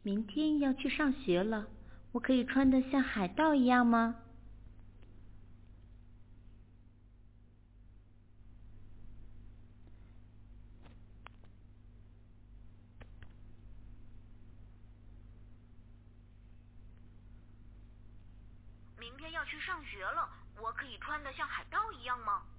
明天要去上学了，我可以穿得像海盗一样吗？ 明天要去上学了，我可以穿得像海盗一样吗？